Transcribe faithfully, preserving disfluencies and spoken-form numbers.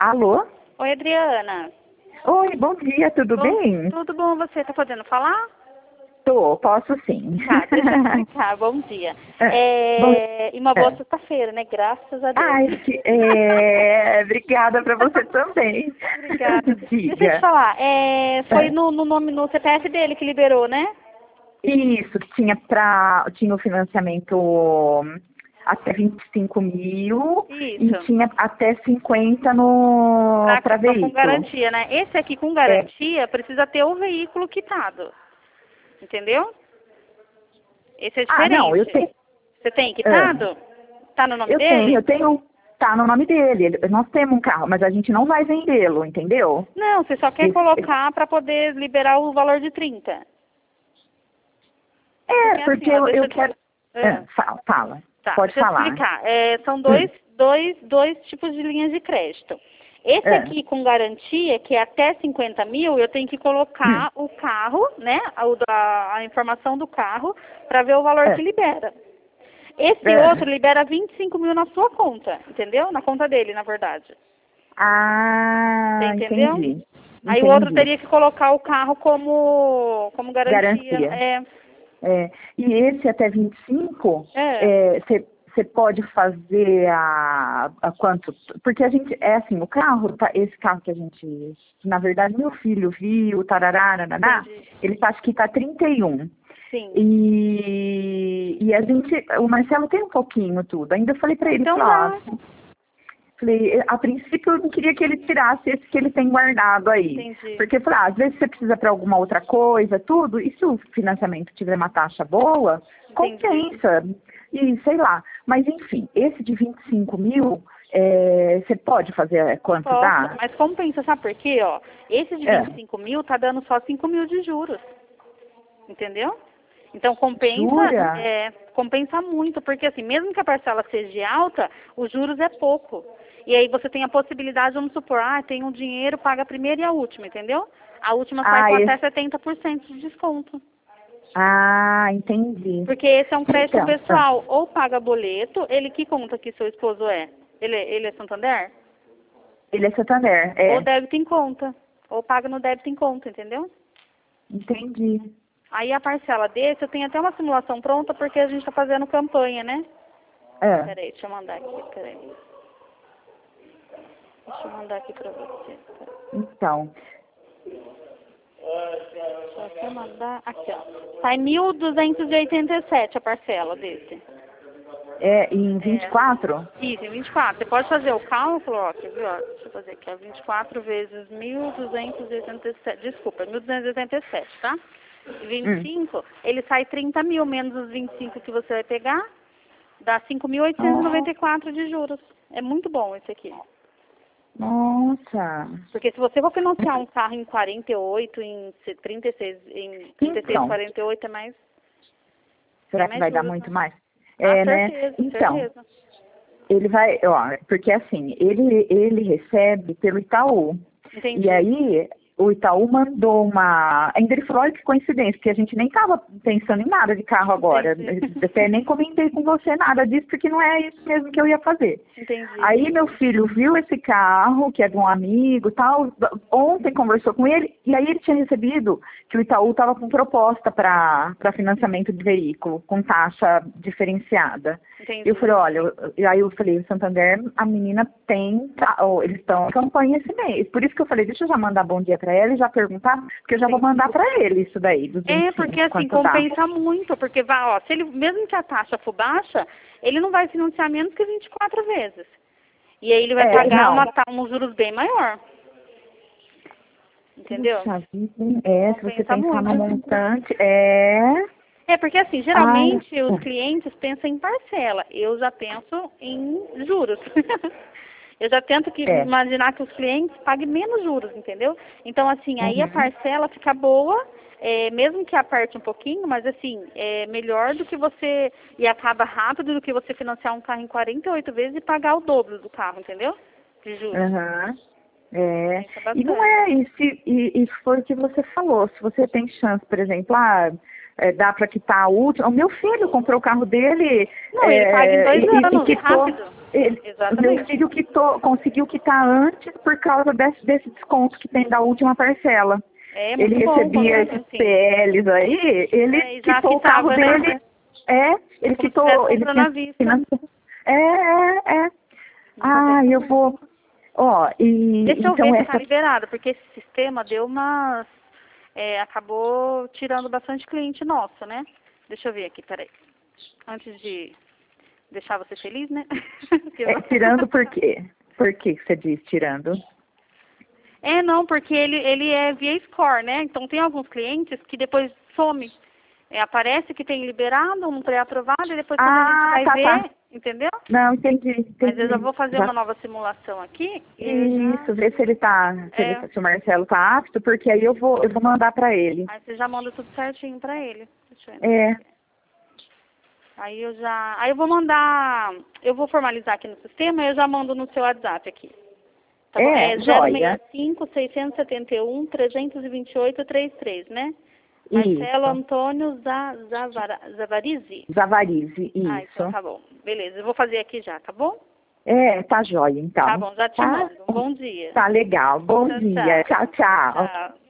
Alô? Oi, Adriana. Oi, bom dia, tudo Bom, bem? Tudo bom, você tá podendo falar? Tô, posso sim. Tá, deixa eu explicar, bom dia. É, bom, É, e uma boa é. sexta-feira, né? Graças a Deus. Ai, que, é, obrigada pra você também. Obrigada. Deixa eu te Diga. falar, é, foi É. no, no nome, no C P F dele que liberou, né? Isso, que tinha, pra, tinha o financiamento até vinte e cinco mil e Isso. tinha até cinquenta no, Pra, para pra- com veículo. garantia, né? Esse aqui com É. garantia precisa ter o veículo quitado. Entendeu? Esse é Ah, não, eu diferente. tenho. Você tem Ah, quitado? Tá no nome eu tenho, dele? eu tenho. Tá no nome dele. ele- Nós temos um carro, mas a gente não vai vendê-lo, entendeu? Não, você só quer Esse- colocar para poder liberar o valor de trinta. É, Porque assim, porque ó, eu, deixa eu eu te... quero. Ah, Ah, fala, fala. tá, Pode deixa eu te falar. explicar. É, são Hum, dois, dois, dois tipos de linhas de crédito. Esse ah, aqui com garantia, que é até cinquenta mil, eu tenho que hum, colocar o carro, né, a, a, a informação do carro, para ver o valor ah, que libera. Esse ah. outro libera vinte e cinco mil na sua conta, entendeu? Na conta dele, na verdade. Você Ah, entendeu? entendi. Aí o outro Entendi. teria que colocar o carro como, como garantia. Garantia. É, É, e esse até vinte e cinco, é, você pode fazer a, a quanto? Porque a gente, é assim, o carro, tá, esse carro que a gente, na verdade, meu filho viu, tarará, nananá, entendi. ele tá, acho que tá trinta e um. Sim. E, e a gente, o Marcelo tem um pouquinho tudo. Ainda eu falei pra ele, Então falei, ó, dá. falei, a princípio eu não queria que ele tirasse esse que ele tem guardado aí. Entendi. Porque, falei, ah, às vezes você precisa para alguma outra coisa, tudo, e se o financiamento tiver uma taxa boa, Entendi. compensa. E sei lá. Mas enfim, esse de vinte e cinco mil, é, você pode fazer quanto Posso, dá? mas compensa, sabe por quê, ó? Esse de É, vinte e cinco mil tá dando só cinco mil de juros. Entendeu? Então compensa, jura? é, compensa muito, porque assim, mesmo que a parcela seja alta, os juros é pouco. E aí você tem a possibilidade, vamos supor, ah, tem um dinheiro, paga a primeira e a última, entendeu? A última sai Ah, com até esse, setenta por cento de desconto. ah, entendi. Porque esse é um crédito Então, ah, pessoal, ou paga boleto, ele que conta que seu esposo é? Ele, ele é Santander? ele é Santander, Ou é, débito em conta, ou paga no débito em conta, entendeu? entendi. Aí a parcela desse, eu tenho até uma simulação pronta, porque a gente está fazendo campanha, né? É. Peraí, deixa eu mandar aqui, peraí. Deixa eu mandar aqui pra você. Peraí. Então, Deixa eu mandar, aqui ó. Tá em mil duzentos e oitenta e sete a parcela desse. é em vinte e É. quatro? Isso, em vinte e quatro. Você pode fazer o cálculo, ó, quer ver, ó, deixa eu fazer aqui, ó, vinte e quatro vezes mil duzentos e oitenta e sete, desculpa, mil duzentos e oitenta e sete, tá? E vinte e Hum. cinco, ele sai trinta mil menos os vinte e cinco que você vai pegar, dá cinco mil oitocentos e Oh, noventa e quatro de juros. É muito bom esse aqui. nossa. Porque se você for financiar um carro em quarenta e oito, em trinta e seis, em trinta e seis, Então, quarenta e oito é mais, tem será que mais vai dar juros, muito né? mais? Ah, É, né? certeza, Então, certeza. ele vai, ó, porque assim, ele, ele recebe pelo Itaú. E Entendi. aí, o Itaú mandou uma. Ainda ele falou, olha que coincidência, porque a gente nem estava pensando em nada de carro agora. Entendi. Eu até nem comentei com você nada disso, porque não é isso mesmo que eu ia fazer. Entendi. Aí meu filho viu esse carro, que é de um amigo e tal, ontem conversou com ele, e aí ele tinha recebido que o Itaú estava com proposta para financiamento de veículo, com taxa diferenciada. Entendi. Eu falei, olha, eu- e aí eu falei, o Santander, a menina tem, tá, ó, eles estão em campanha esse mês. Por isso que eu falei, deixa eu já mandar bom dia para ela e já perguntar, porque eu já vou Entendi. mandar para ele isso daí, dos É, vinte e porque cinco, assim, quanto dá. compensa muito, porque vai, ó, se ele, mesmo que a taxa for baixa, ele não vai financiar menos que vinte e quatro vezes. E aí ele vai É, pagar não, uma, ta- um juros bem maior. Entendeu? puxa vida, é, se você Compensa pensar no muito. montante, é... É, porque assim, Ai, geralmente os clientes pensam em parcela. Eu já penso em juros. Eu já tento que, é. imaginar que os clientes paguem menos juros, entendeu? Então, assim, aí a Uhum. parcela fica boa, é, mesmo que aperte um pouquinho, mas assim, é melhor do que você, e acaba rápido do que você financiar um carro em quarenta e oito vezes e pagar o dobro do carro, entendeu? De juros. Aham. É. Compensa E não bastante. é, e se, e, e foi o que você falou, se você tem chance, por exemplo, ah, é, dá para quitar a última. O meu filho comprou o carro dele. Não, é, ele paga em dois e, anos, e quitou, rápido. ele, Exatamente. meu filho quitou, conseguiu quitar antes por causa desse, desse desconto que tem da última parcela. É muito Ele bom, recebia quando, esses assim. P Ls aí, ele É, e já quitou o carro quitava, né? dele. É, ele Como se quitou. estivesse Ele comprando tinha à vista. financiado. É, é, é. Ah, eu vou. Ó, e Deixa eu então ver se essa. está liberado, porque esse sistema deu umas... É, acabou tirando bastante cliente nosso, né? Deixa eu ver aqui, peraí. Antes de deixar você feliz, né? Porque É, eu- tirando por quê? Por que que você diz tirando? É, não, porque ele, ele é via score, né? Então tem alguns clientes que depois some. É, aparece que tem liberado, um pré-aprovado, e depois quando a gente Ah, vai tá, ver, tá. entendeu? Não, entendi, Mas eu já entendi. vou fazer Já- uma nova simulação aqui e eu já... Isso, ver se ele tá, se, ele- É, se o Marcelo tá apto, porque aí eu vou, eu vou mandar pra ele. aí você já manda tudo certinho pra ele. Deixa eu entrar É, aqui. Aí eu já... Aí eu vou mandar... Eu vou formalizar aqui no sistema e eu já mando no seu WhatsApp aqui. Tá bom? é, É zero joia. seis cinco, seiscentos e setenta e um, trezentos e vinte e oito, trinta e três, né? Marcelo Isso. Antônio Za- Zavara- Zavarizi. Zavarize, Ah, então isso. tá bom. Beleza, eu vou fazer aqui já, tá bom? É, tá joia, então. Tá bom, já te Tá? mando. Um bom dia. Tá legal. Bom Tchau, dia. tchau. Tchau, tchau. Tchau.